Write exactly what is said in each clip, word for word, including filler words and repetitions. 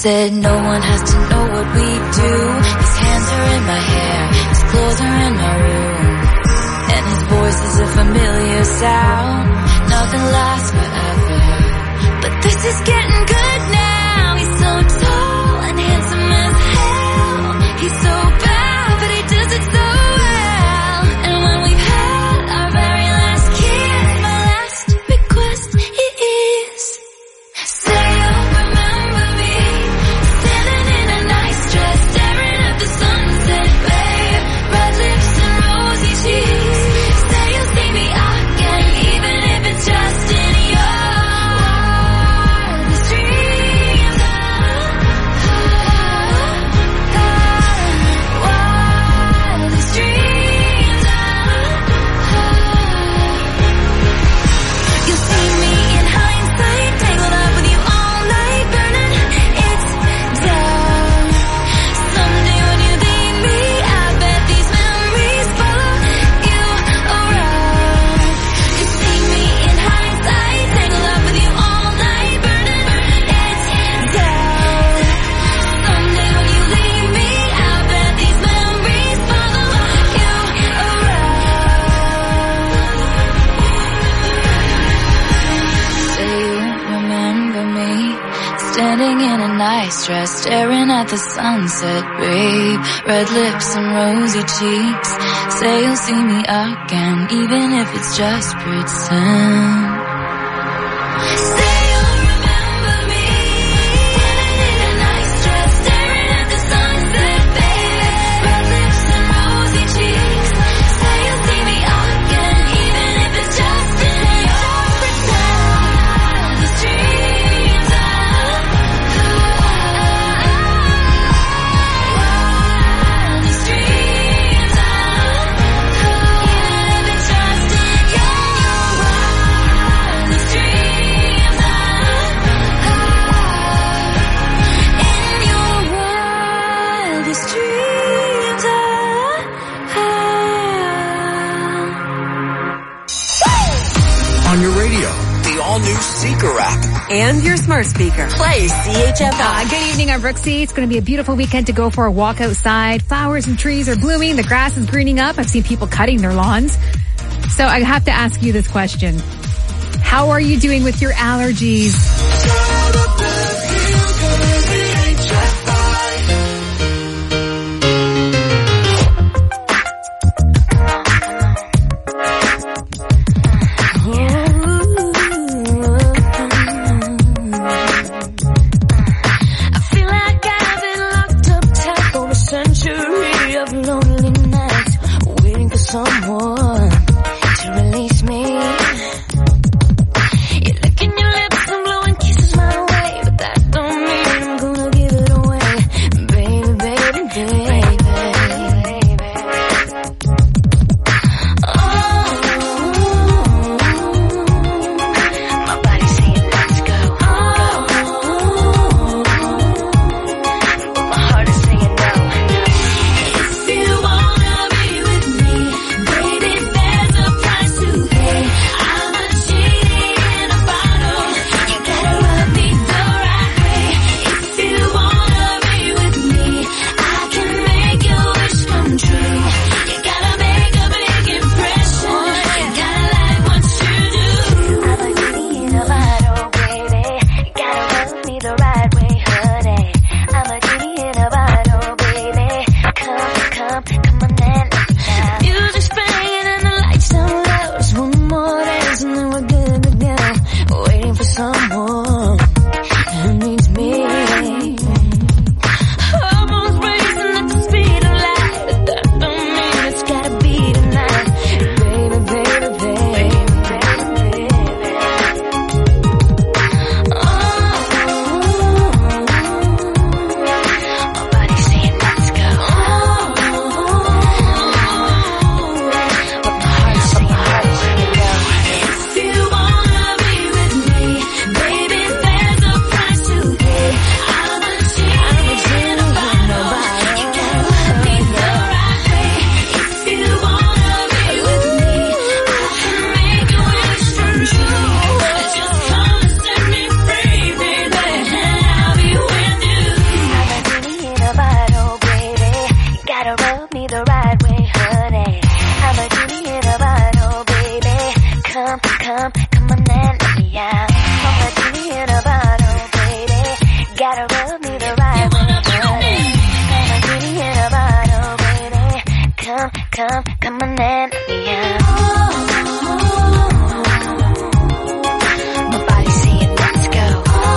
said no one has to know what we do. His hands are in my hair, his clothes are in my room, and his voice is a familiar sound. Nothing lasts forever, but this is getting good now. He's so tall and handsome as hell. He's so bad, but he does it so well. And when we've had our very last kiss, my last request is, say you'll remember me, standing in a nice dress, staring at the sunset, babe. Red lips and rosy cheeks. Say you'll see me again, even if it's just in your wildest dreams. Wildest dreams. You'll see me in hindsight, tangled up with you all night, burning it's down. Someday when you leave me, I bet these memories follow you around. You see me in hindsight, tangled up with you all night, burning it's down. Someday when you leave me, I bet these memories follow you around. Say you remember me, standing in a nice dress, staring at the sunset, babe. Red lips and rosy cheeks. Say you'll see me again, even if it's just pretend. Say you'll remember me, standing in a nice dress, staring at the sunset, baby. Red lips and rosy cheeks. Say you'll see me again, even if it's just in your wildest dreams. Wildest dreams. Even if it's just in your wildest dreams. In your wildest dreams. On your radio, the all-new Seeker app. And your smart speaker. Play C H F Uh, I. good evening, I'm Brooksy. It's going to be a beautiful weekend to go for a walk outside. Flowers and trees are blooming. The grass is greening up. I've seen people cutting their lawns. So I have to ask you this question. How are you doing with your allergies? I feel like I've been locked up tight for a century of lonely nights, waiting for someone to release me. You're licking your lips and blowing kisses my way, but that don't mean I'm going out. I'm a genie in a bottle, baby. Gotta rub me the right way. I'm a genie in a bottle, baby. Come, come, come on and let me out. My body's saying let's go,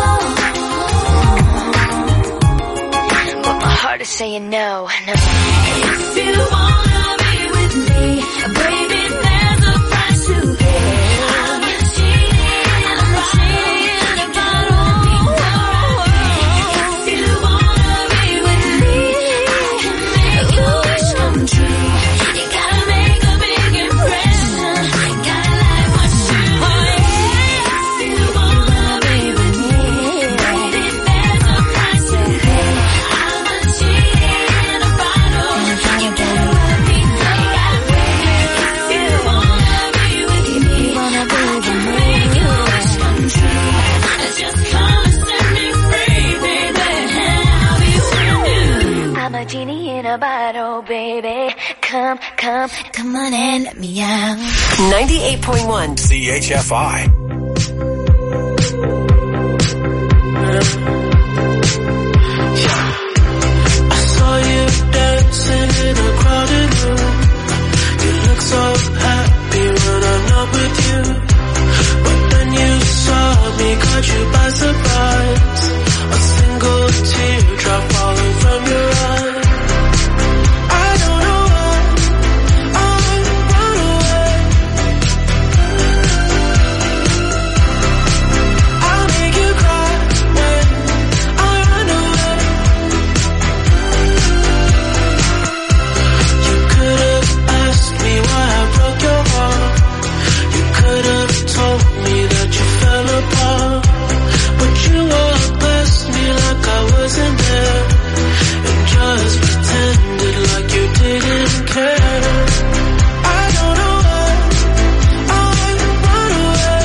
but my heart is saying no, no. If you wanna be with me, baby, there's a price to pay. I'm a genie, I'm a genie in a bottle. If you wanna be with me, I can make your wish come true. You gotta make a big impression. Gotta like what you do. If you wanna be with me, baby, there's a price to pay. I'm a genie in a bottle. You gotta rub me, you gotta make it. If you wanna be with me, wanna be with me, make your wish come true. Just come and set me free, baby, and I'll be with you. I'm a genie in a bottle, baby. Come, come, come on and let me out. ninety-eight point one C H F I. I saw you dancing in a crowded room. You look so happy when I'm not with you. But then you saw me, caught you by surprise. A single teardrop falling from your eye. I don't know why I run away. I'll make you cry when I run away. You could have asked me why I broke your heart. You could have told me that you fell apart. But you walked past me like I wasn't there, and just pretended like you didn't care. I don't know why I run away.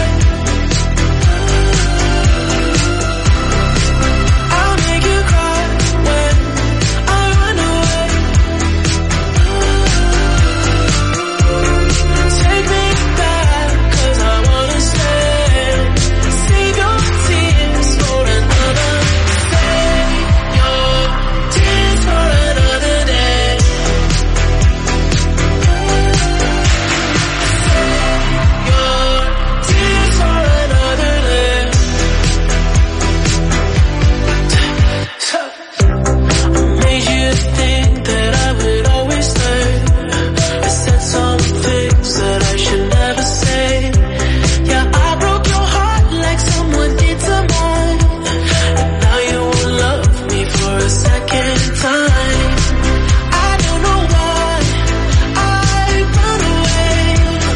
I'll make you cry when I run away. Take me back, 'cause I wanna stay. Save your tears for another. Save your tears for another day. Save your tears for another day. So, I made you think that I would always stay. I said some things that I should never say. Yeah, I broke your heart like someone did to mine. And now you won't love me for a second time. I don't know why I run away.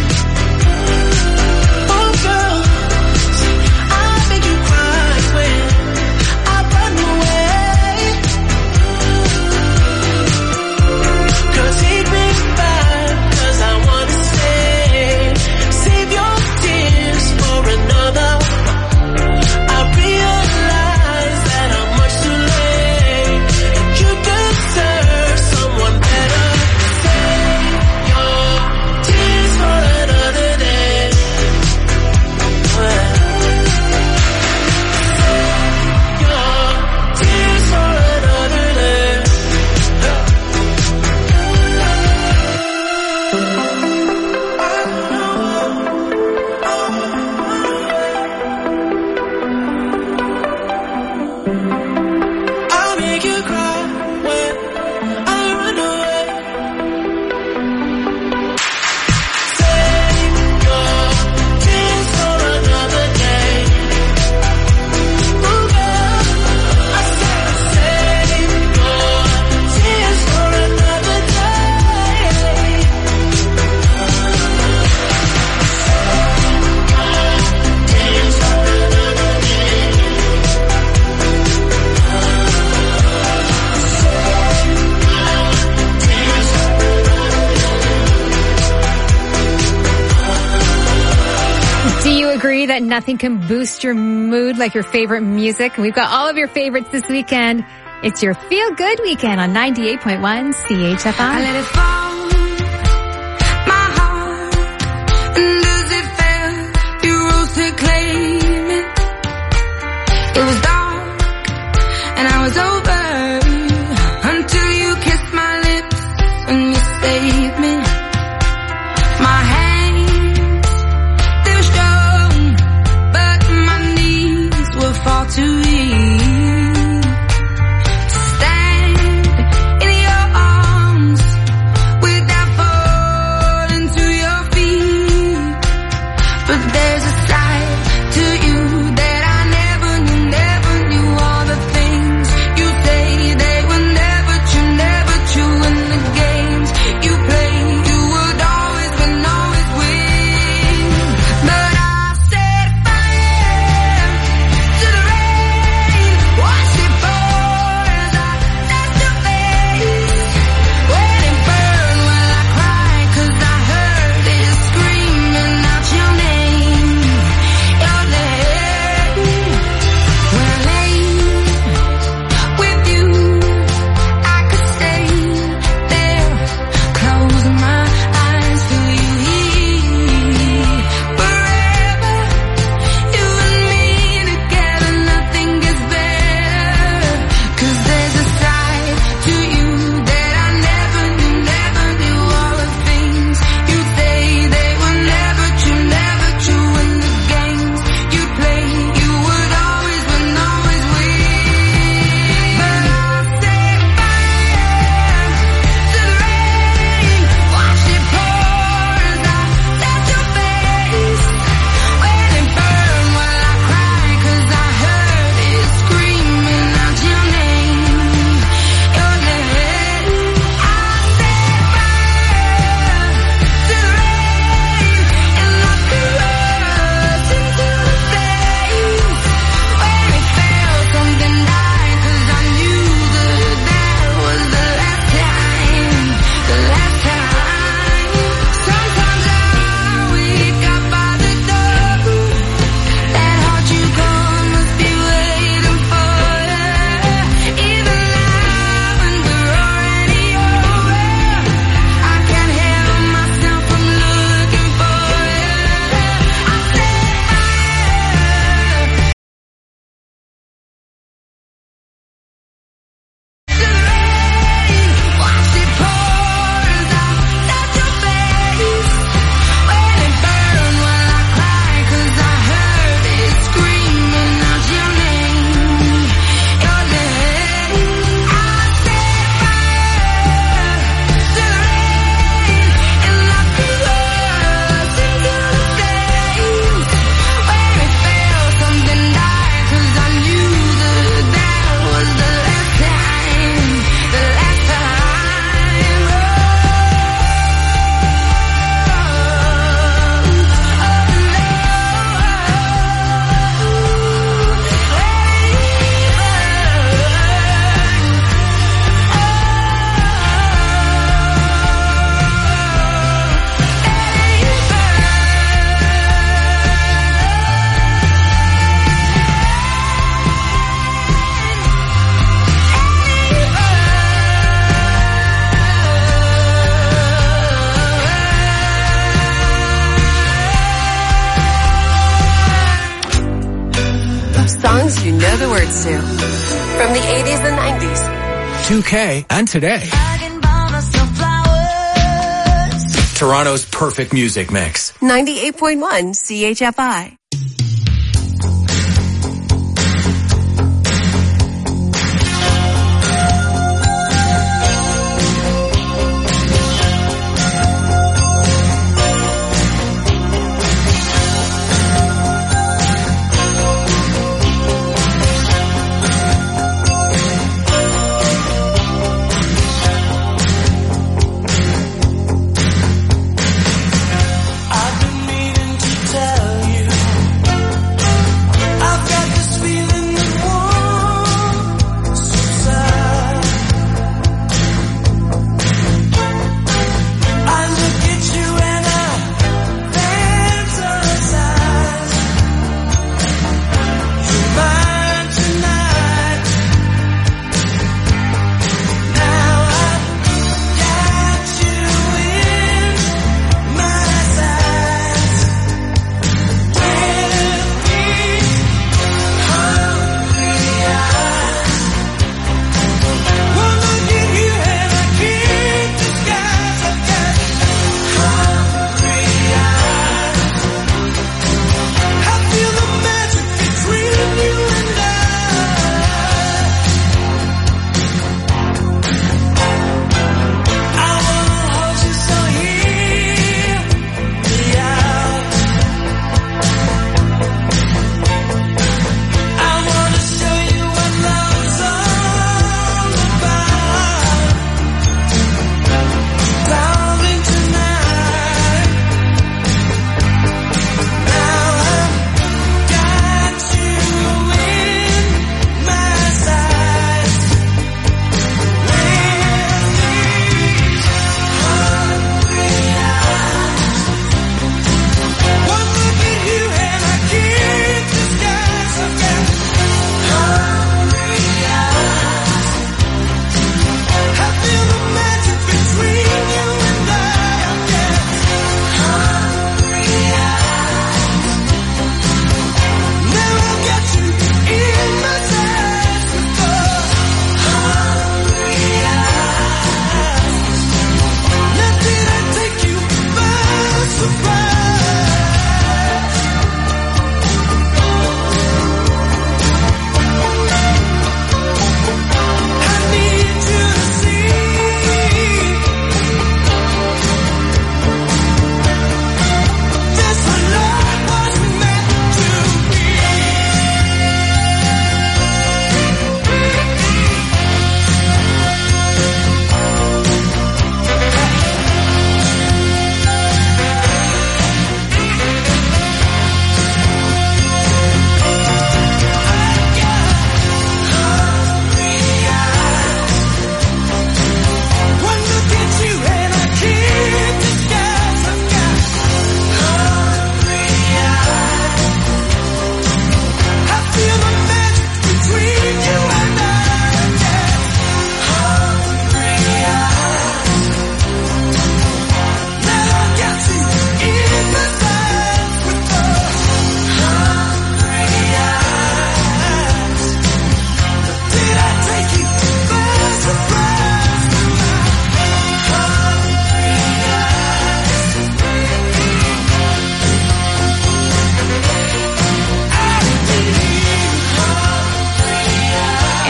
Oh girl, I make you cry when I run away. Girl, take me back, 'cause I wanna stay. Save your tears for another. I realize that I'm much too late, and you deserve someone better. Save your tears for another day. Save your tears for another day. I'll make you cry when I run away. Save your tears for another day. Oh girl, I said save your tears for another day. Tears for another day. Do you agree that nothing can boost your mood like your favorite music? We've got all of your favorites this weekend. It's your Feel Good Weekend on ninety-eight point one C H F I. I let it fall, my heart, and does it feel you roasted clay? It was dark and I was over until you kissed my lips and you saved me. My hands, they were strong, but my knees were far too weak to stand in your arms without falling to your feet. But there's a side to you that I never knew, never knew. All the things you say, they were never true, never true. And the games you play, you would always win, always win. But I set fire to the rain, watch it pour as I touch your face. When it burned, well I cried 'cause I heard it screaming out your name, your name. When I lay with you, I could stay there, close my eyes, feel you here forever. You and me together, nothing gets better. 'Cause there's a side to you that I never knew, never knew. All the things you say, they were never true, never true. And the games you play, you would always win, always win. But I set fire to the rain, watch it pour as I touch your face. When it burned, well I cried 'cause I heard it screaming out your name, your name. I set fire to the rain and I threw us into the flames. When it fell, something died 'cause I knew that that was the last time, the last time. Sometimes I wake up by the door, that heart you call must be waiting for you. Even now when we're already over, I can't help myself from looking for you. I set fire to the rain, watch it pour as I touch your face. When it burned, well I cried 'cause I heard it screaming out your name, your name. I set fire to the rain and I threw us into the flames. When it fell, something died 'cause I knew that that was the last time, the last time. Songs you know the words to. From the eighties and nineties. two K and today. Toronto's perfect music mix. ninety-eight point one C H F I. I've been meaning to tell you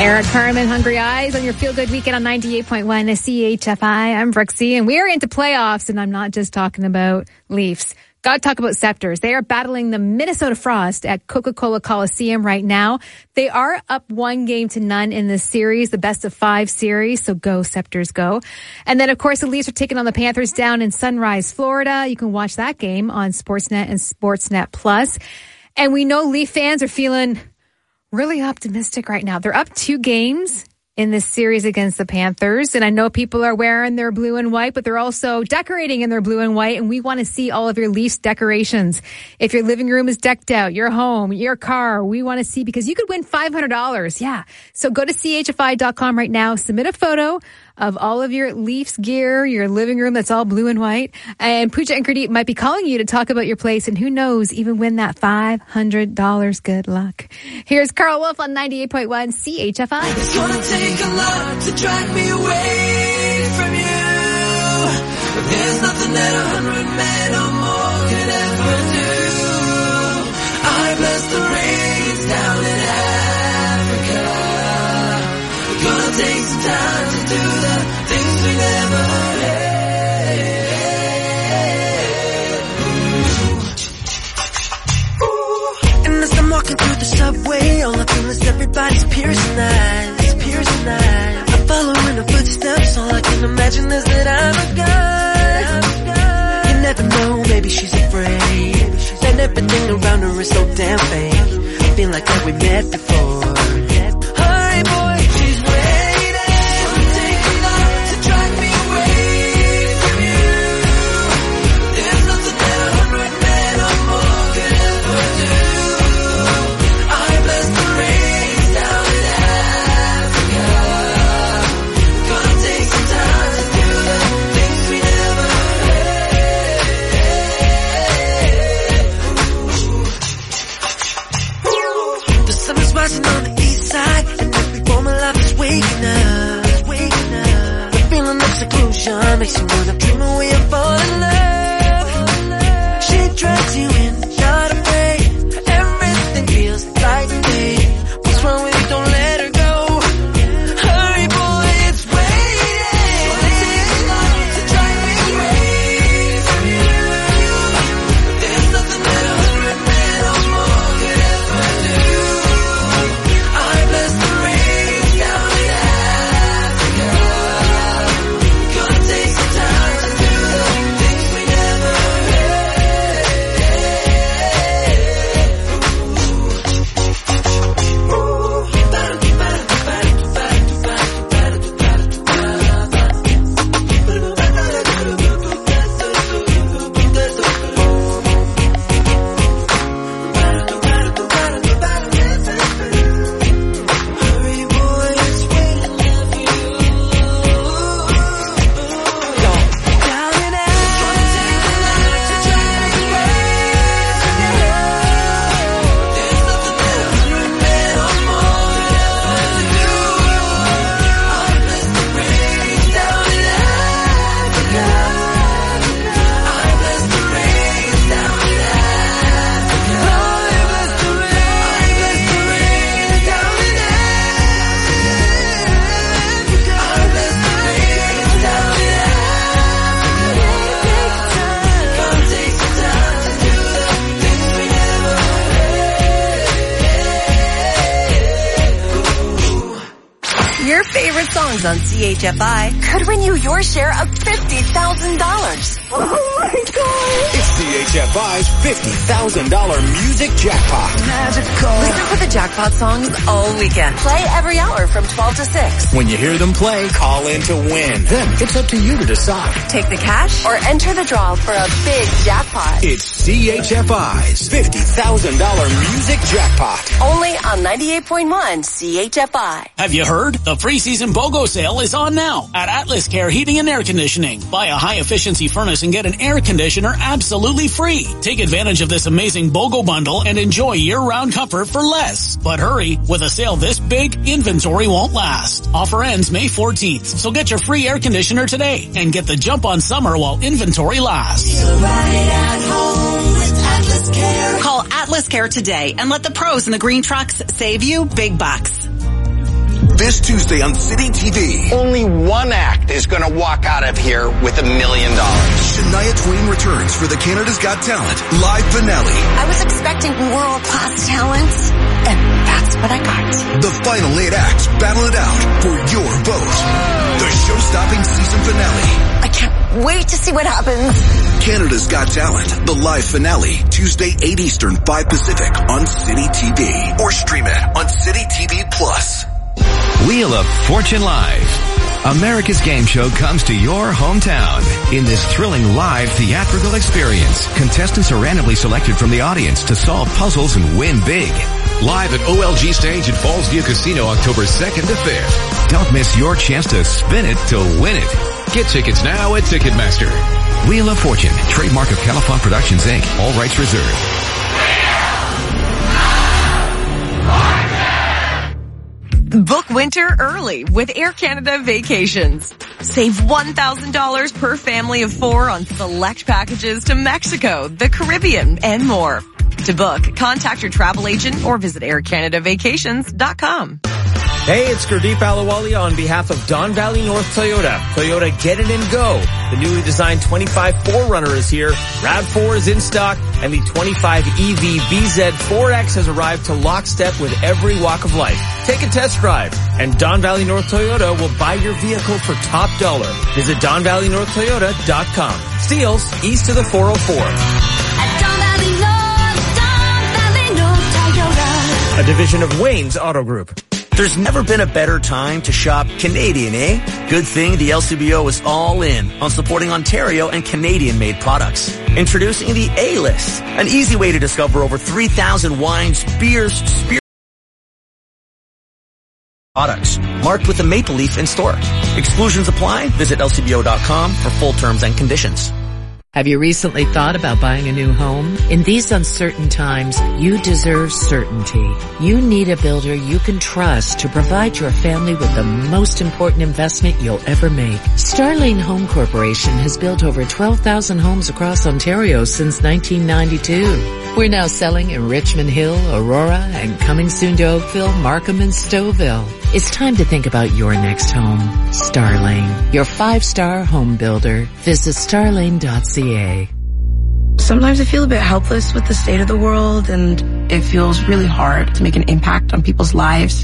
Eric Carmen, Hungry Eyes on your Feel Good Weekend on ninety-eight point one C H F I. I'm Brooksy, and we are into playoffs, and I'm not just talking about Leafs. Got to talk about Scepters. They are battling the Minnesota Frost at Coca-Cola Coliseum right now. They are up one game to none in this series, the best of five series. So go Scepters, go. And then, of course, the Leafs are taking on the Panthers down in Sunrise, Florida. You can watch that game on Sportsnet and Sportsnet Plus. And we know Leaf fans are feeling really optimistic right now. They're up two games in this series against the Panthers. And I know people are wearing their blue and white, but they're also decorating in their blue and white. And we want to see all of your Leafs decorations. If your living room is decked out, your home, your car, we want to see, because you could win five hundred dollars. Yeah. So go to C H F I dot com right now. Submit a photo of all of your Leafs gear, your living room that's all blue and white. And Pooja and Gurdeep might be calling you to talk about your place. And who knows, even win that five hundred dollars. Good luck. Here's Carl Wolf on ninety-eight point one C H F I. It's gonna take a lot to drag me away from you. But there's nothing that a hundred men or more could ever do. I bless the rains down in Africa. We're gonna take some time to do the things we never had. And as I'm walking through the subway, all I feel is everybody's piercing eyes. I follow in her footsteps, all I can imagine is that I'm a guy. You never know, maybe she's afraid, and everything around her is so damn fake. I feel like that we met before. Hurry boy, she's waiting. It's gonna take a lot to drag me away from you. There's nothing that a hundred men or more could ever do. I bless the rains down in Africa. Gonna take some time to do the things we never had. The sun is rising on the east side, and every form of life is waking up. The feeling of seclusion makes you wanna dream away and fall in love. She drags you in, not afraid. Everything feels like day. What's wrong with you? Don't let her go. Hurry boy, it's waiting. Gonna take a lot to drive me away from you. There's nothing that a hundred men or more could ever do. I bless the rains down in Africa. Gonna take some time to do the things we never Hurry boy, it's waiting for you. Down in Africa. To drag away from you. There's nothing that a hundred men or more could ever do. I bless the rains down in Africa. I bless the rains down in Africa. I bless the rains, I bless the rains down in Africa. I bless the rains down in Africa. Gonna take some time to do the things we never had. Your favorite songs on C H F I could win you your share of fifty thousand dollars. Oh my God! It's C H F I's fifty thousand dollars music jackpot. Listen for the jackpot songs all weekend. Play every hour from twelve to six. When you hear them play, call in to win. Then it's up to you to decide. Take the cash or enter the draw for a big jackpot. It's C H F I's fifty thousand dollars music jackpot. Only on ninety-eight point one C H F I. Have you heard? The preseason BOGO sale is on now at Atlas Care Heating and Air Conditioning. Buy a high-efficiency furnace and get an air conditioner absolutely free. Take advantage of this amazing BOGO bundle and enjoy year-round comfort for less. But hurry, with a sale this big, inventory won't last. Offer ends May fourteenth, so get your free air conditioner today and get the jump on summer while inventory lasts. Feel right at home with Atlas Care. Call Atlas Care today and let the pros in the green trucks save you big bucks. This Tuesday on City T V. Only one act is going to walk out of here with a million dollars. Shania Twain returns for the Canada's Got Talent live finale. I was expecting world-class talent, and that's what I got. The final eight acts battle it out for your vote. The show-stopping season finale. I can't wait to see what happens. Canada's Got Talent, the live finale, Tuesday eight Eastern, five Pacific on City T V. Or stream it on City T V Plus. Wheel of Fortune Live. America's game show comes to your hometown. In this thrilling live theatrical experience, contestants are randomly selected from the audience to solve puzzles and win big. Live at O L G Stage at Fallsview Casino October second to fifth. Don't miss your chance to spin it to win it. Get tickets now at Ticketmaster. Wheel of Fortune, trademark of Califon Productions, Incorporated. All rights reserved. Book winter early with Air Canada Vacations. Save one thousand dollars per family of four on select packages to Mexico, the Caribbean, and more. To book, contact your travel agent or visit air canada vacations dot com. Hey, it's Gurdeep Ahluwalia on behalf of Don Valley North Toyota. Toyota, get it and go. The newly designed twenty-five four runner is here. RAV four is in stock, and the twenty-five E V B Z four X has arrived to lockstep with every walk of life. Take a test drive, and Don Valley North Toyota will buy your vehicle for top dollar. Visit don valley north toyota dot com. Steeles, east of the four oh four. At Don Valley North, Don Valley North Toyota. A division of Wayne's Auto Group. There's never been a better time to shop Canadian, eh? Good thing the L C B O is all in on supporting Ontario and Canadian-made products. Introducing the A-List, an easy way to discover over three thousand wines, beers, spirits, products marked with a maple leaf in store. Exclusions apply. Visit L C B O dot com for full terms and conditions. Have you recently thought about buying a new home? In these uncertain times, you deserve certainty. You need a builder you can trust to provide your family with the most important investment you'll ever make. Starlane Home Corporation has built over twelve thousand homes across Ontario since nineteen ninety-two. We're now selling in Richmond Hill, Aurora, and coming soon to Oakville, Markham, and Stouffville. It's time to think about your next home. Starlane, your five-star home builder. Visit starlane dot c a. Sometimes I feel a bit helpless with the state of the world, and it feels really hard to make an impact on people's lives.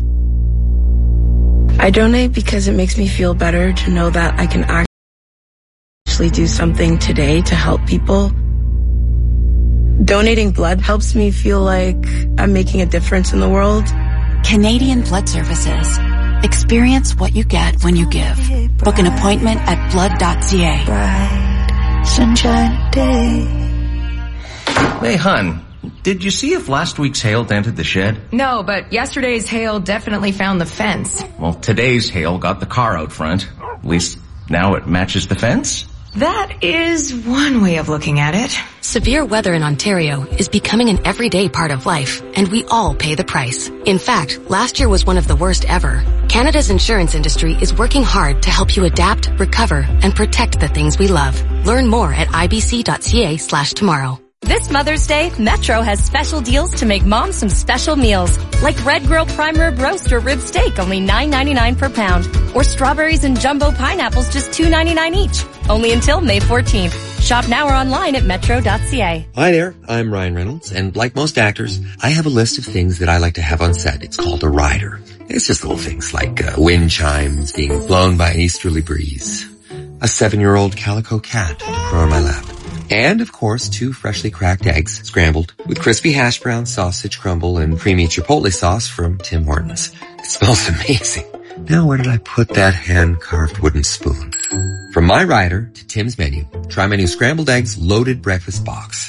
I donate because it makes me feel better to know that I can actually do something today to help people. Donating blood helps me feel like I'm making a difference in the world. Canadian Blood Services. Experience what you get when you give. Book an appointment at blood dot c a. Bright, sunshine day. Hey, hun, did you see if last week's hail dented the shed? No, but yesterday's hail definitely found the fence. Well, today's hail got the car out front. At least now it matches the fence. That is one way of looking at it. Severe weather in Ontario is becoming an everyday part of life, and we all pay the price. In fact, last year was one of the worst ever. Canada's insurance industry is working hard to help you adapt, recover, and protect the things we love. Learn more at i b c dot c a slash tomorrow. This Mother's Day, Metro has special deals to make mom some special meals, like Red Grill Prime Rib Roast or Rib Steak, only nine ninety-nine per pound, or strawberries and jumbo pineapples, just two ninety-nine each, only until May fourteenth. Shop now or online at metro dot c a. Hi there, I'm Ryan Reynolds, and like most actors, I have a list of things that I like to have on set. It's called a rider. It's just little things like uh, wind chimes being blown by an easterly breeze, a seven-year-old calico cat to purr on my lap, and, of course, two freshly cracked eggs, scrambled, with crispy hash brown, sausage crumble, and creamy chipotle sauce from Tim Hortons. It smells amazing. Now where did I put that hand-carved wooden spoon? From my rider to Tim's menu, try my new scrambled eggs loaded breakfast box.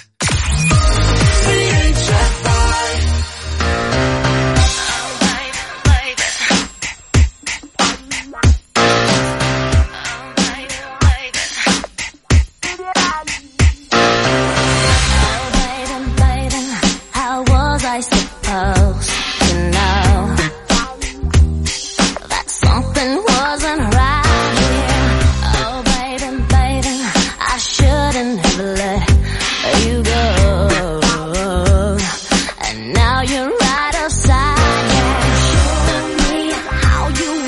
I suppose you know that something wasn't right here. Oh baby, baby, I shouldn't have let you go. And now you're right outside, yeah. Show me how you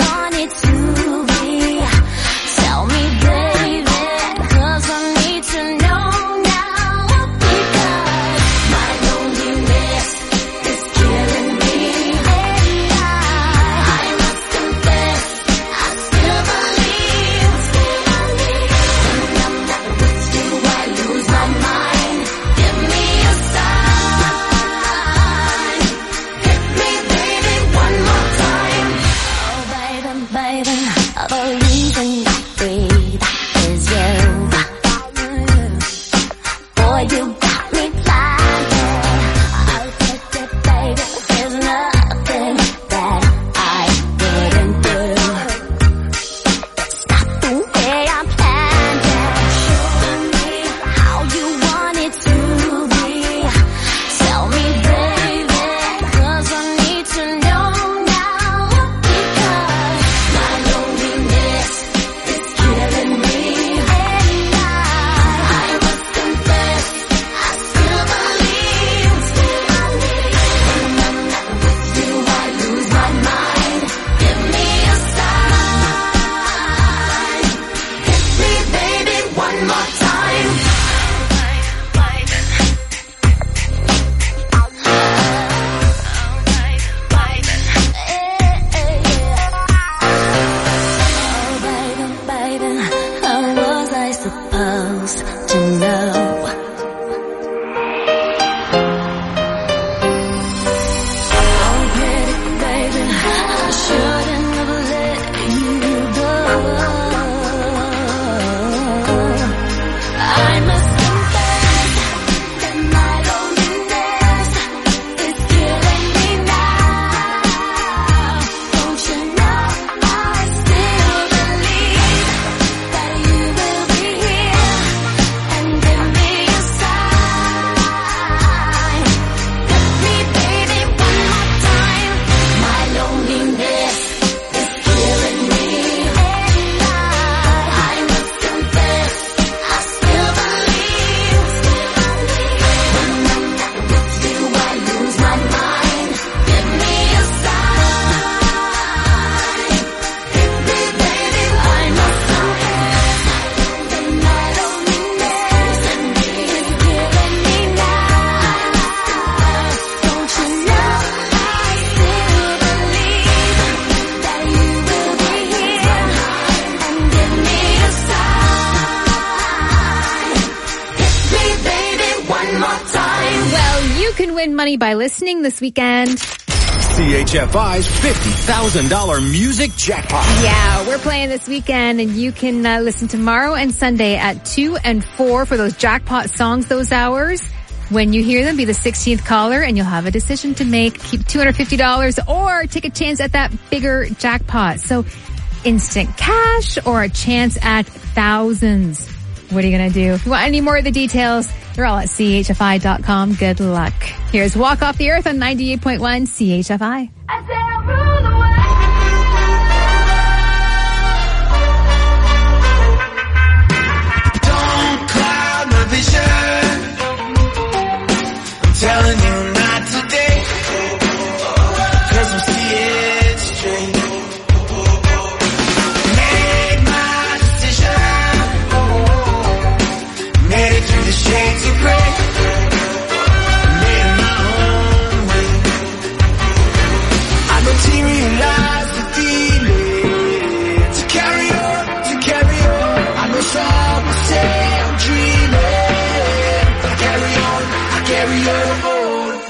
money by listening this weekend. C H F I's fifty thousand dollars music jackpot. Yeah, we're playing this weekend, and you can uh, listen tomorrow and Sunday at two and four for those jackpot songs those hours. When you hear them, be the sixteenth caller, and you'll have a decision to make. Keep two hundred fifty dollars or take a chance at that bigger jackpot. So instant cash or a chance at thousands. What are you going to do? If you want any more of the details, they're all at C H F I dot com. Good luck. Here's Walk Off the Earth on ninety-eight point one C H F I. Don't cloud my vision. I'm telling you not today. Cause I'm seeing straight. Made my decision. Made it through the shades of gray. Made it my own way. I materialize the feeling. To carry on, to carry on. I know some will say I'm dreaming. But I carry on, I carry on.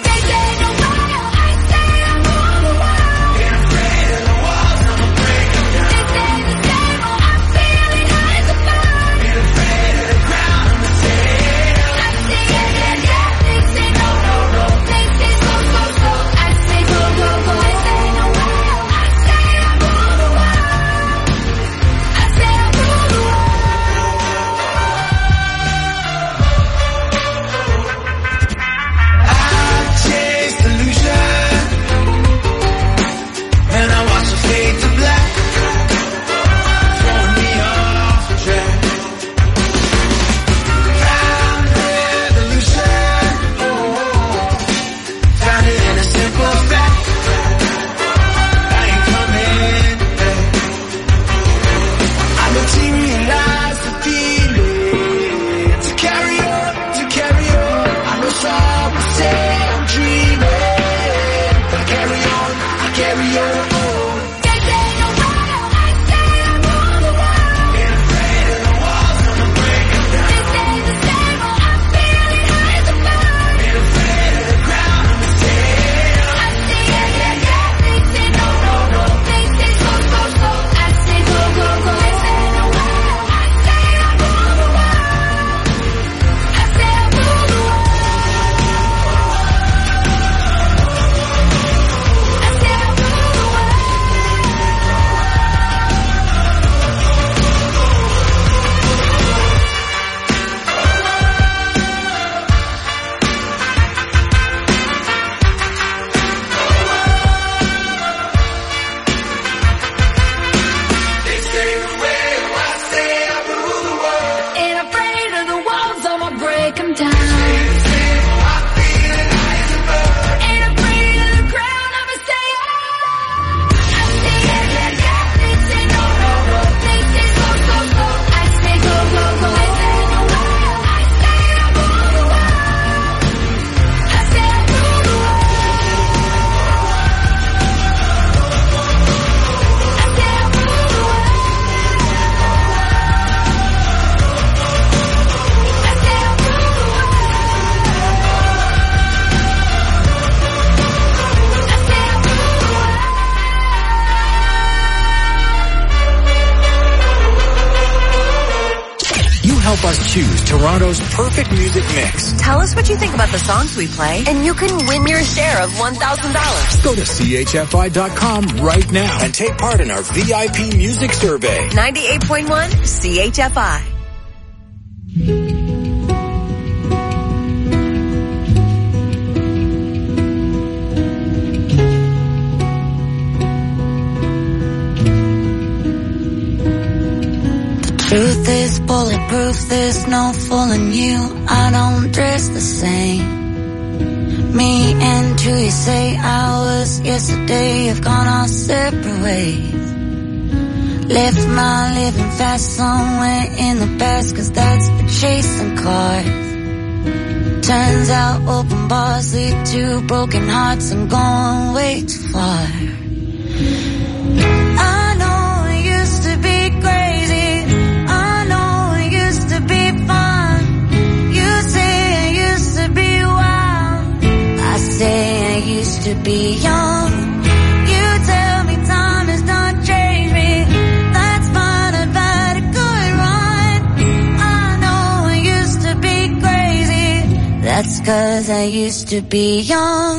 Help us choose Toronto's perfect music mix. Tell us what you think about the songs we play, and you can win your share of one thousand dollars. Go to C H F I dot com right now and take part in our V I P music survey. ninety-eight point one C H F I. Truth is bulletproof, there's no fooling you. I don't dress the same. Me and who you say I was yesterday have gone our separate ways. Left my living fast somewhere in the past, cause that's for chasing cars. Turns out open bars lead to broken hearts and going way too far. I know it used to be crazy. to be young. You tell me time has not changed me. That's fine, I've had a good run. I know I used to be crazy. That's 'cause I used to be young.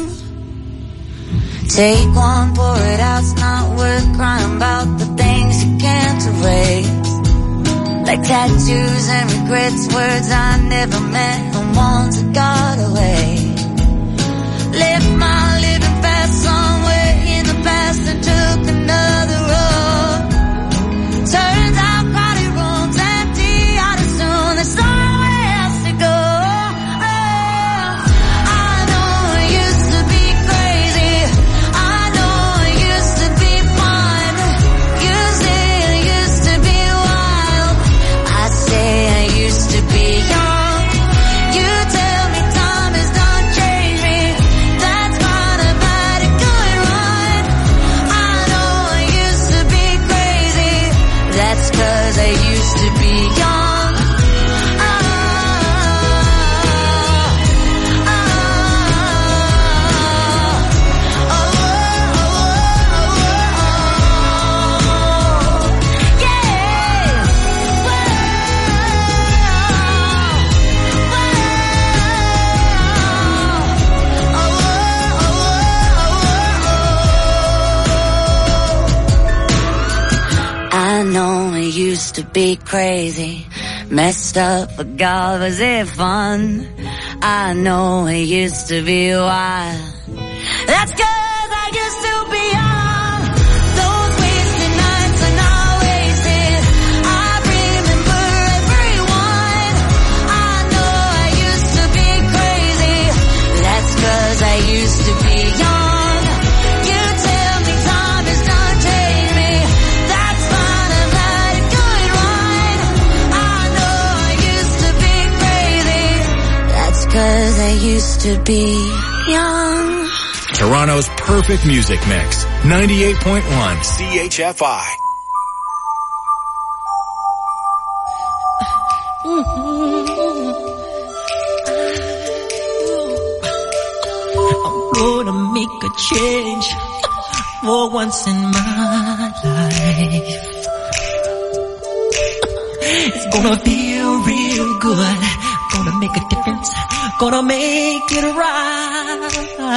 Take one, pour it out, it's not worth crying about the things you can't erase. Like tattoos and regrets, words I never meant, the ones that got away. Left my living fast somewhere in the past and took another road. Turns out crowded rooms empty out as soon, there's somewhere else to go. Oh, I know I used to be crazy. I know I used to be fun. You say I used to be wild. I say I used to be young. You tell me time has not changed me. That's fine, I've had a good run. I know I used to be crazy. That's 'cause I used to be young. Oh, oh, oh, oh, I know I used to be crazy, messed up, but God, was it fun? I know I used to be wild. That's 'cause I used to be young. Those wasted nights are not wasted. I remember everyone. I know I used to be crazy. That's 'cause I used to be young. You tell me time has not changed me. That's fine, I've had a good run. I know I used to be crazy. That's 'cause I used to be young. Toronto's perfect music mix. ninety-eight point one C H F I. I'm gonna make a change for once in my life. It's gonna feel real good. Gonna make a difference. Gonna make it right.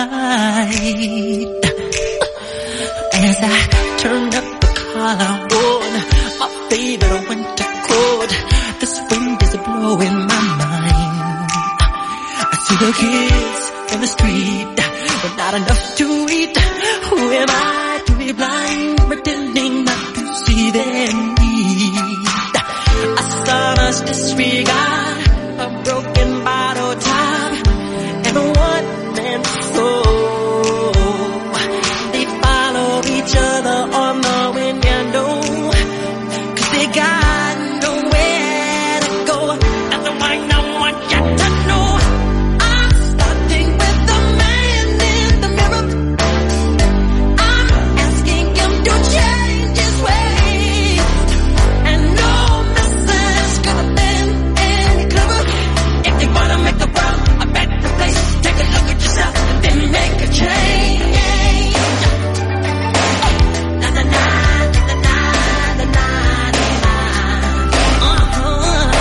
As I turn up the collar on my favorite winter coat, this wind is blowing my mind. I see the kids in the street, but not enough to eat. Who am I to be blind, pretending not to see their need? A son's disregard, a broken bottle top, and a one-man show. They follow each other on the window, 'cause they got nowhere to go. That's why no one got to know. I'm starting with the man in the mirror. I'm asking him to change his ways, and no message could have been any clearer. If you wanna make the world a better place, take a look at yourself and then make a change. Na na na na na na na na. Uh-huh.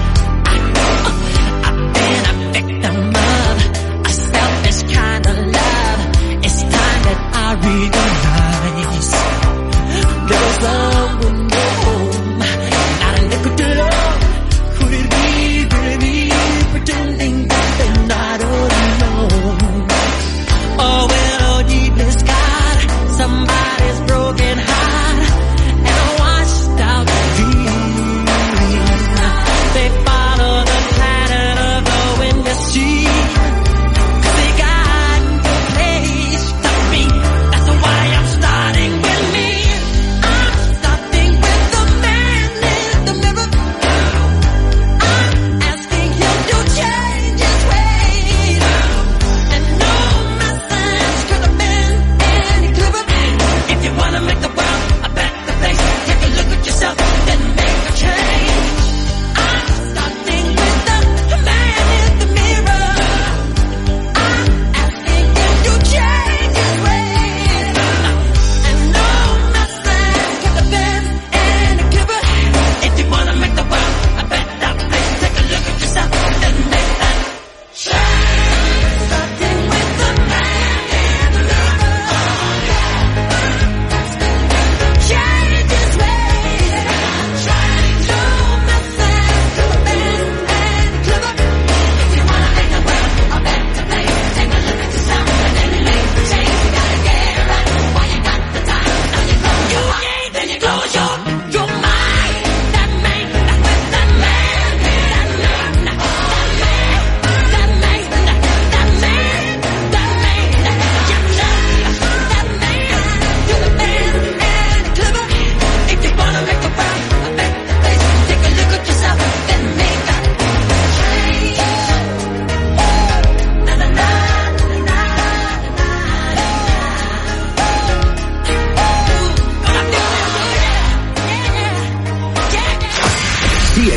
I've been a victim of a selfish kind of love. It's time that I realize there was someone home, not a nickel to love. Could it be, could it be, pretending that they're not alone? Oh, well, deep in the sky, somebody's broken heart and a washed out dream. They follow the pattern of the wind you see, 'cause they got no place to be. That's why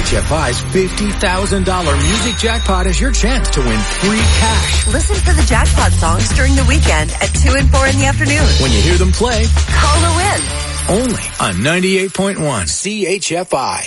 H F I's fifty thousand dollars music jackpot is your chance to win free cash. Listen for the jackpot songs during the weekend at two and four in the afternoon. When you hear them play, call to win. Only on ninety-eight point one C H F I.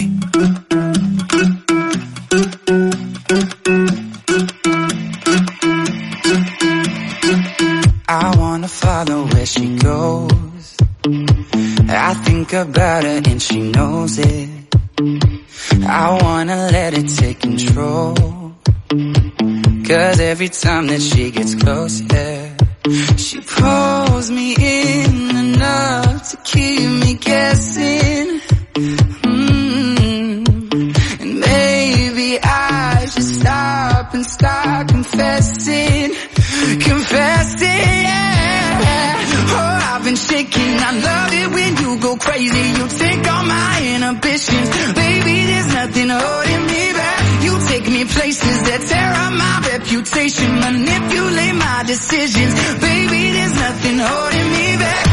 I wanna follow where she goes. I think about her and she knows it. I wanna let it take control. Cause every time that she gets close, yeah, she pulls me in enough to keep me guessing. Mm-hmm. And maybe I should stop and start confessing. Confessing, yeah. Oh, I've been shaking. I love it when you go crazy. You take all my inhibitions. Baby, there's nothing holding me back. You take me places that tear up my reputation. Manipulate my decisions. Baby, there's nothing holding me back.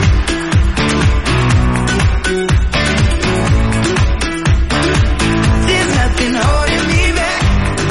There's nothing holding me back.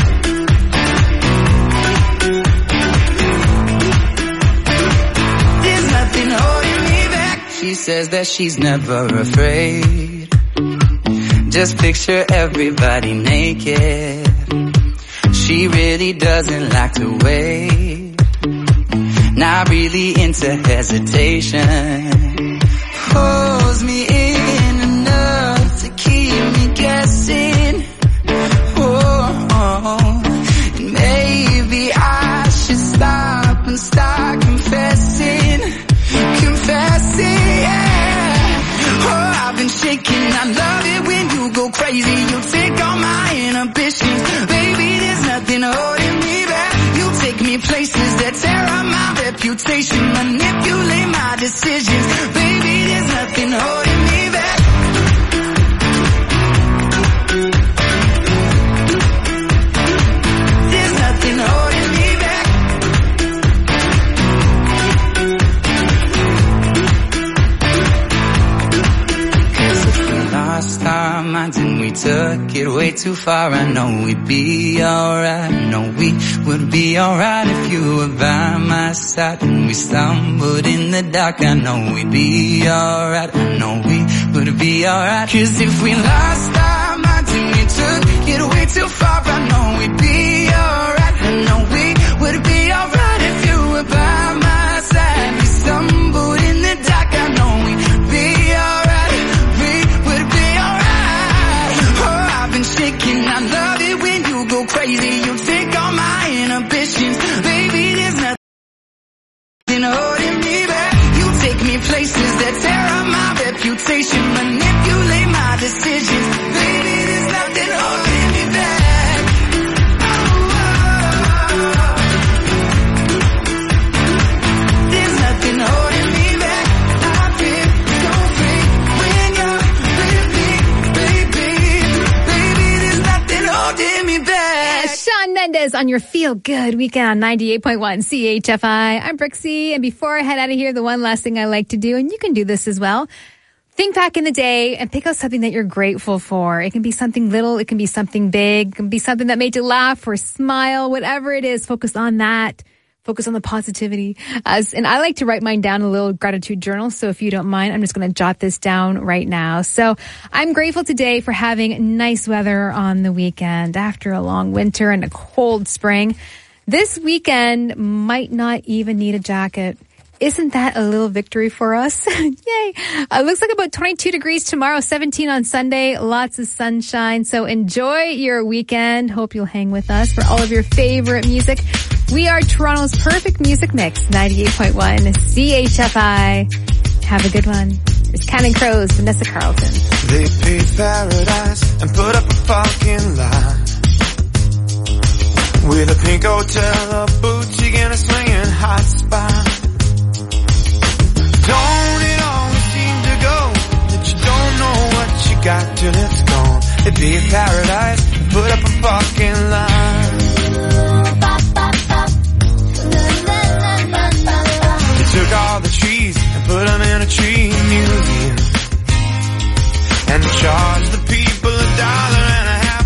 There's nothing holding me back. She says that she's never afraid. Just picture everybody naked. She really doesn't like to wait. Not really into hesitation. Pulls me in enough to keep me guessing. Oh, oh. And maybe I should stop and start confessing. Confessing, yeah. Oh, I've been shaking. I love it when you go crazy. You take all my inhibitions. Baby, there's nothing holding me back. You take me places that tear up my reputation. Manipulate my decisions. Baby, there's nothing holding me back. There's nothing holding me back. Cause if we lost our minds and we took it way too far, I know we'd be alright. I know we would be alright if you were by my side. When we stumbled in the dark, I know we'd be alright. I know we would be alright. Cause if we lost our minds and we took it way too far, I know we'd be alright. I know we would be alright if you were by my side. We stumbled in the dark, I know we'd be alright. We would be alright. Oh, I've been shaking. I love it when you go crazy. You take all my inhibitions. Baby, there's nothing holding me back. You take me places that tear up my reputation. Manipulate my decisions. Baby, there's nothing holding me back. Oh, oh, oh. There's nothing holding me back. I feel so free when you're with me, baby. Baby, there's nothing holding me back. Shawn Mendes on your Feel Good Weekend on ninety-eight point one C H F I. I'm Brixie, and before I head out of here, the one last thing I like to do, and you can do this as well, think back in the day and pick out something that you're grateful for. It can be something little, it can be something big, it can be something that made you laugh or smile, whatever it is, focus on that. Focus on the positivity. As, and I like to write mine down in a little gratitude journal. So if you don't mind, I'm just going to jot this down right now. So I'm grateful today for having nice weather on the weekend after a long winter and a cold spring. This weekend might not even need a jacket. Isn't that a little victory for us? Yay. Uh, looks like about twenty-two degrees tomorrow, seventeen on Sunday, lots of sunshine. So enjoy your weekend. Hope you'll hang with us for all of your favorite music. We are Toronto's perfect music mix, ninety-eight point one C H F I. Have a good one. It's Counting Crows, Vanessa Carlton. They paved paradise and put up a parking lot with a pink hotel, a boutique, and a swinging hot spot. Don't it always seem to go that you don't know what you got till it's gone? They paved paradise and put up a parking lot. They took all the trees and put them in a tree museum and charged the people a dollar and a half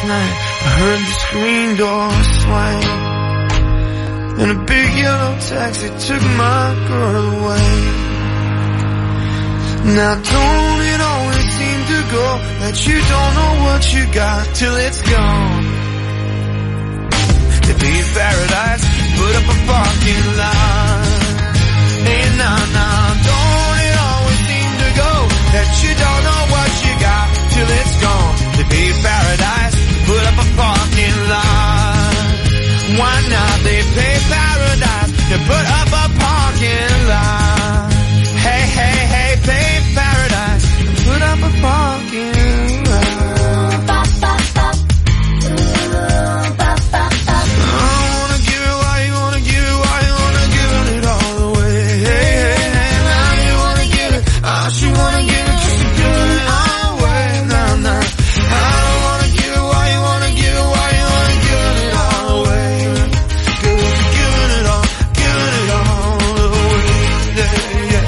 night I heard the screen door swing, and a big yellow taxi took my girl away. Now don't it always seem to go that you don't know what you got till it's gone? To be in paradise, put up a parking lot. Hey, nah, nah, don't it always seem to go that you don't know what you got till it's gone? To be in paradise, put up a parking lot. Why not? They pay paradise to put up a parking lot. Hey, hey, hey, pay paradise to put up a parking lot. She wanna give it, cause you give it all away, nah, nah. I don't wanna give it, why you wanna give it, why you wanna give it all away? Give it, give it all, give it all away, yeah, yeah.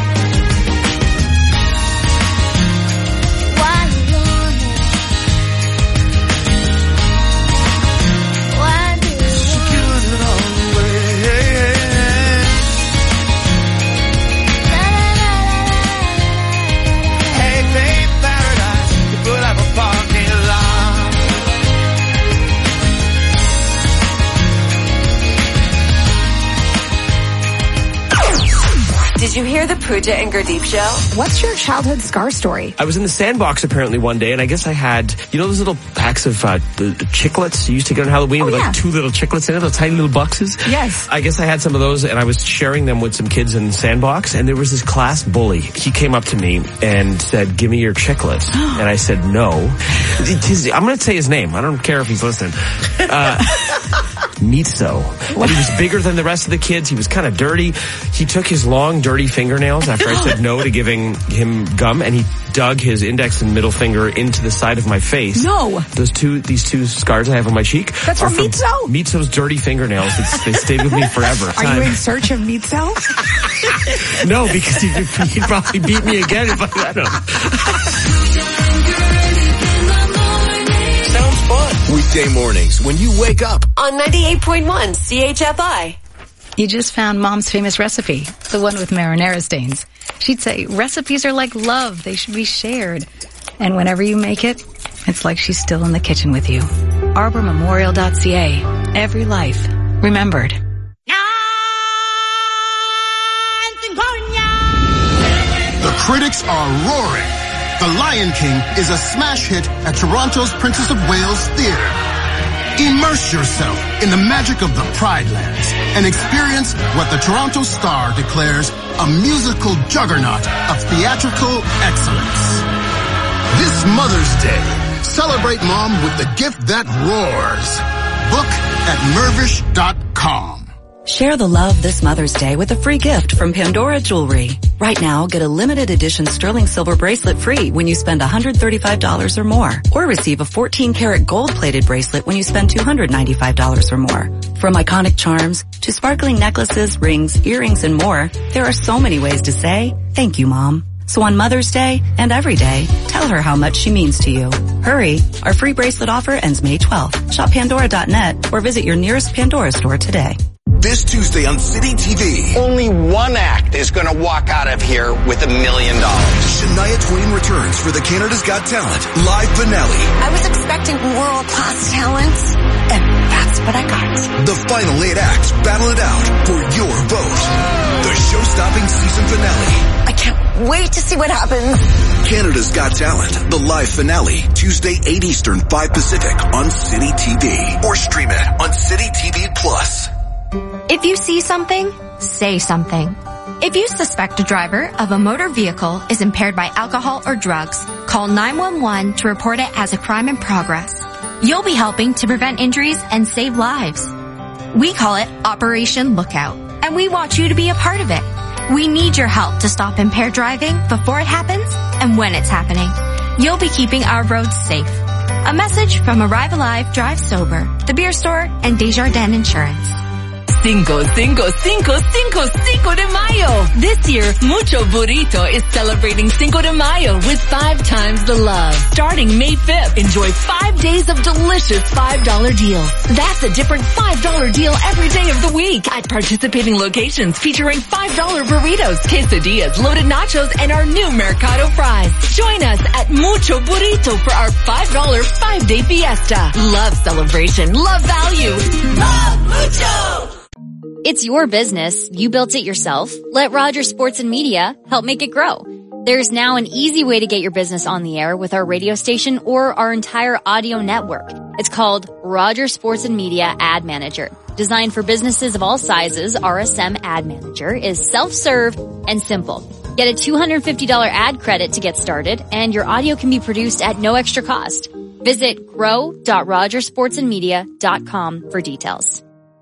Why you want it? Why do you want She give it all away, yeah, yeah. Put up a parking lot. Did you hear the Pooja and Gurdeep show? What's your childhood scar story? I was in the sandbox apparently one day, and I guess I had, you know those little packs of uh, the, the chiclets you used to get on Halloween Oh, with yeah. like two little chiclets in it, those tiny little boxes? Yes. I guess I had some of those, and I was sharing them with some kids in the sandbox, and there was this class bully. He came up to me and said, give me your chiclets. And I said, no. His, I'm going to say his name. I don't care if he's listening. Uh, Mitso. And he was bigger than the rest of the kids. He was kind of dirty. He took his long, dirty fingernails after I said no to giving him gum, and he dug his index and middle finger into the side of my face. No. Those two, these two scars I have on my cheek. That's are from Mitso? Mitso's dirty fingernails. It's, they stayed with me forever. Are you in search of Mitso? No, because he, he'd probably beat me again if I let him. Sounds fun. Weekday mornings when you wake up. On ninety-eight point one C H F I. You just found Mom's famous recipe, the one with marinara stains. She'd say recipes are like love. They should be shared. And whenever you make it, it's like she's still in the kitchen with you. arbor memorial dot c a. Every life remembered. The critics are roaring. The Lion King is a smash hit at Toronto's Princess of Wales Theatre. Immerse yourself in the magic of the Pride Lands and experience what the Toronto Star declares a musical juggernaut of theatrical excellence. This Mother's Day, celebrate Mom with the gift that roars. Book at mervish dot com. Share the love this Mother's Day with a free gift from Pandora Jewelry. Right now, get a limited edition sterling silver bracelet free when you spend one hundred thirty-five dollars or more. Or receive a fourteen karat gold plated bracelet when you spend two hundred ninety-five dollars or more. From iconic charms to sparkling necklaces, rings, earrings, and more, there are so many ways to say, thank you, Mom. So on Mother's Day and every day, tell her how much she means to you. Hurry! Our free bracelet offer ends May twelfth. Shop Pandora dot net or visit your nearest Pandora store today. This Tuesday on City T V. Only one act is going to walk out of here with a million dollars. Shania Twain returns for the Canada's Got Talent live finale. I was expecting world-class talent, and that's what I got. The final eight acts battle it out for your vote. The show-stopping season finale. I can't wait to see what happens. Canada's Got Talent, the live finale, Tuesday eight Eastern, five Pacific on City T V. Or stream it on City T V Plus. If you see something, say something. If you suspect a driver of a motor vehicle is impaired by alcohol or drugs, call nine one one to report it as a crime in progress. You'll be helping to prevent injuries and save lives. We call it Operation Lookout, and we want you to be a part of it. We need your help to stop impaired driving before it happens and when it's happening. You'll be keeping our roads safe. A message from Arrive Alive, Drive Sober, The Beer Store, and Desjardins Insurance. Cinco, Cinco, Cinco, Cinco, Cinco de Mayo. This year, Mucho Burrito is celebrating Cinco de Mayo with five times the love. Starting May fifth, enjoy five days of delicious five dollar deals. That's a different five dollar deal every day of the week at participating locations featuring five dollar burritos, quesadillas, loaded nachos, and our new Mercado fries. Join us at Mucho Burrito for our five dollar five-day fiesta. Love celebration, love value. Love Mucho! It's your business. You built it yourself. Let Rogers Sports and Media help make it grow. There's now an easy way to get your business on the air with our radio station or our entire audio network. It's called Rogers Sports and Media Ad Manager. Designed for businesses of all sizes, R S M Ad Manager is self-serve and simple. Get a two hundred fifty dollars ad credit to get started, and your audio can be produced at no extra cost. Visit grow dot rogers sports and media dot com for details.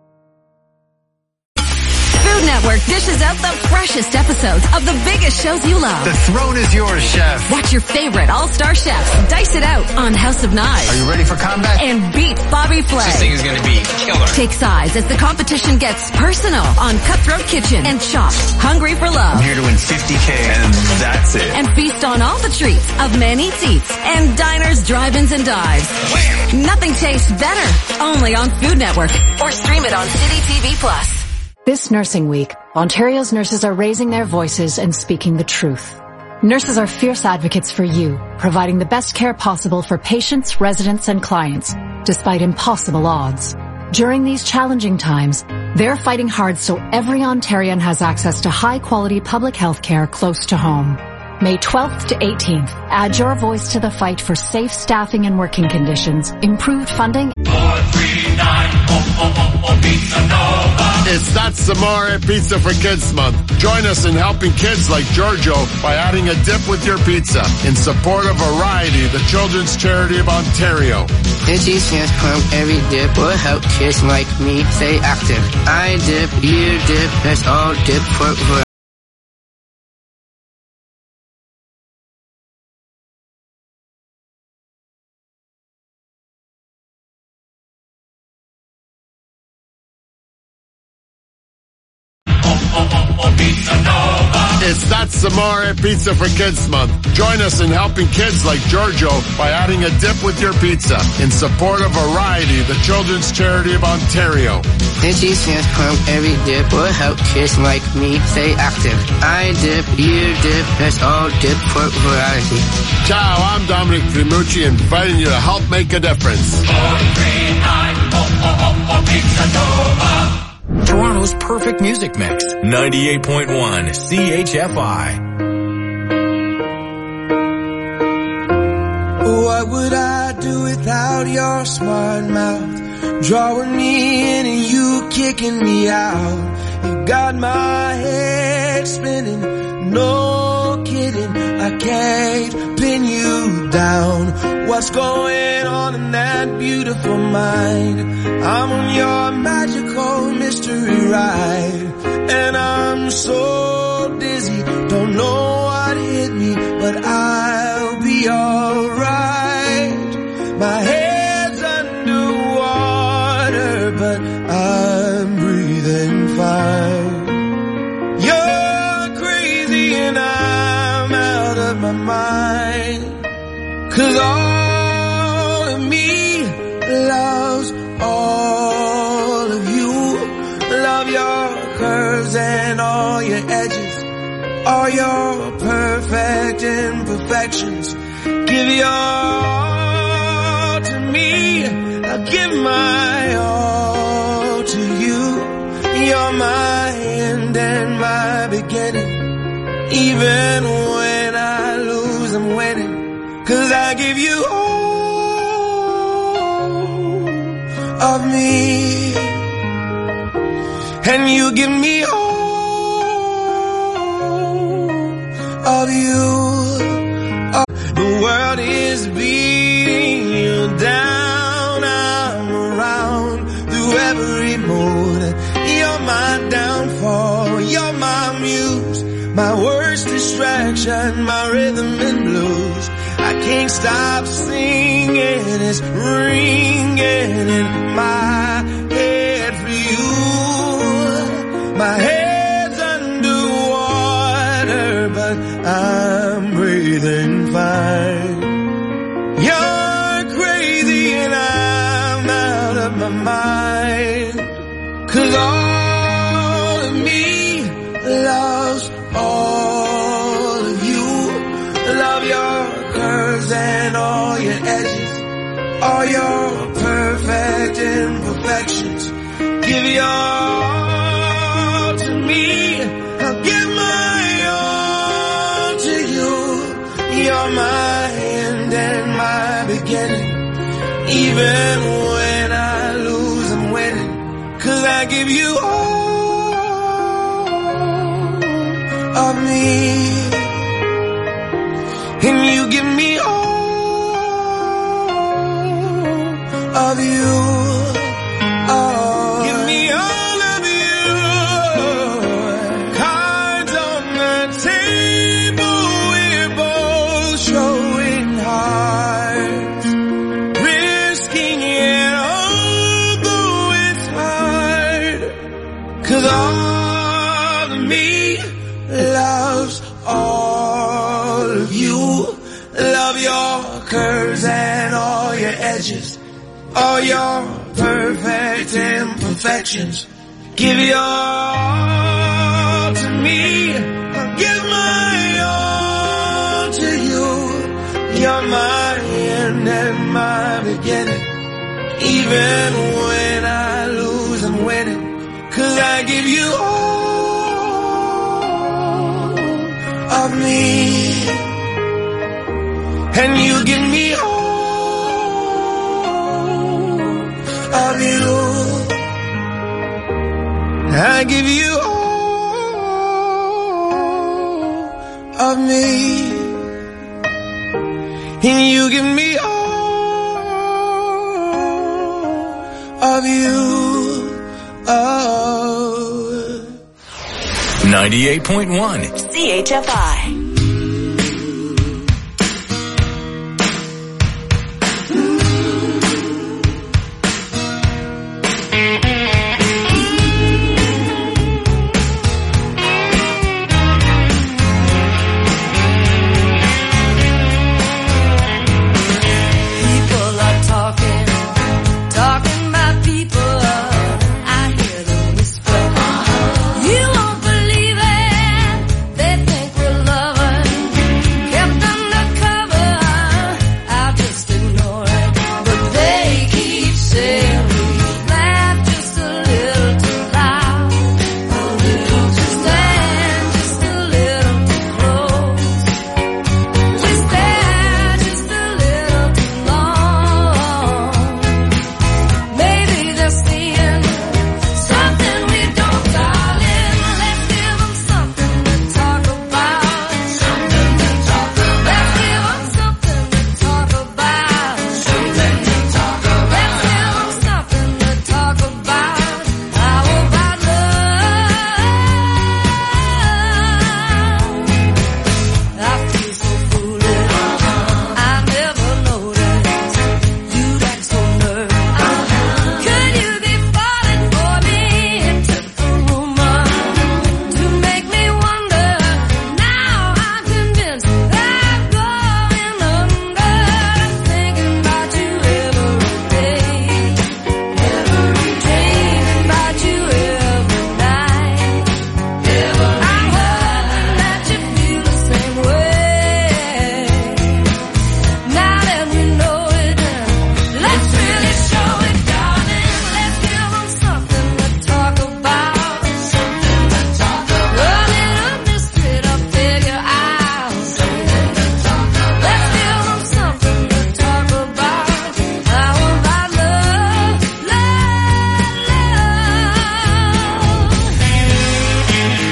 Food Network dishes out the freshest episodes of the biggest shows you love. The throne is yours, chef. Watch your favorite all-star chefs dice it out on House of Knives. Are you ready for combat? And beat Bobby Flay. This thing is going to be killer. Take sides as the competition gets personal on Cutthroat Kitchen and Chopped, Hungry for Love. I'm here to win fifty K and that's it. And feast on all the treats of Man Eats Eats and Diners, Drive-Ins, and Dives. Wham! Nothing tastes better. Only on Food Network or stream it on City T V Plus. This Nursing Week, Ontario's nurses are raising their voices and speaking the truth. Nurses are fierce advocates for you, providing the best care possible for patients, residents, and clients, despite impossible odds. During these challenging times, they're fighting hard so every Ontarian has access to high-quality public health care close to home. May twelfth to eighteenth, add your voice to the fight for safe staffing and working conditions, improved funding. four three nine, oh, oh, oh, oh, Pizza Nova. It's That's Amore Pizza for Kids Month. Join us in helping kids like Giorgio by adding a dip with your pizza in support of Variety, the children's charity of Ontario. Itchy Sans Pump every dip will help kids like me stay active. I dip, you dip, let's all dip for variety. It's That's Amore Pizza for Kids Month. Join us in helping kids like Giorgio by adding a dip with your pizza in support of Variety, the children's charity of Ontario. Itchy Sans Pump every dip will help kids like me stay active. I dip, you dip, let's all dip for variety. Ciao, I'm Dominic Trimucci, inviting you to help make a difference. four three nine, oh, oh, oh, oh, Pizza Nova. Toronto's perfect music mix. ninety-eight point one C H F I. What would I do without your smart mouth? Drawing me in and you kicking me out. You got my head spinning, no kidding. I can't pin you down. What's going on in that beautiful mind? I'm on your magical mystery ride, and I'm so dizzy, don't know what hit me, but I'll be alright. My head's underwater, but I'm breathing fine. You're crazy and I'm out of my mind, 'cause all of me loves all of you. Love your curves and all your edges, all your perfect imperfections. Give your all to me, I'll give my all to you. You're my end and my beginning. Even when I lose, I'm winning, 'cause I give you all of me, and you give me all of you. The world is beating you down, I'm around through every mood. You're my downfall, you're my muse, my worst distraction, my rhythm and blues. I can't stop singing, it's ringing in my head for you. and all your edges, all your perfect imperfections. Give your all to me, I'll give my all to you. You're my end and my beginning. Even when I lose, I'm winning. 'Cause I give you all of me, and you give me all of you. Oh, give me all of you. Cards on the table, we're both showing hearts, risking it all, though it's hard. 'Cause all of me loves all of you. Love your curves and all your edges, all your perfect imperfections. Give your all to me, I'll give my all to you. You're my end and my beginning. Even when I lose, I'm winning. 'Cause I give you all of me, and you give me all of you. I give you all of me, and you give me all of you. Oh. ninety-eight point one C H F I.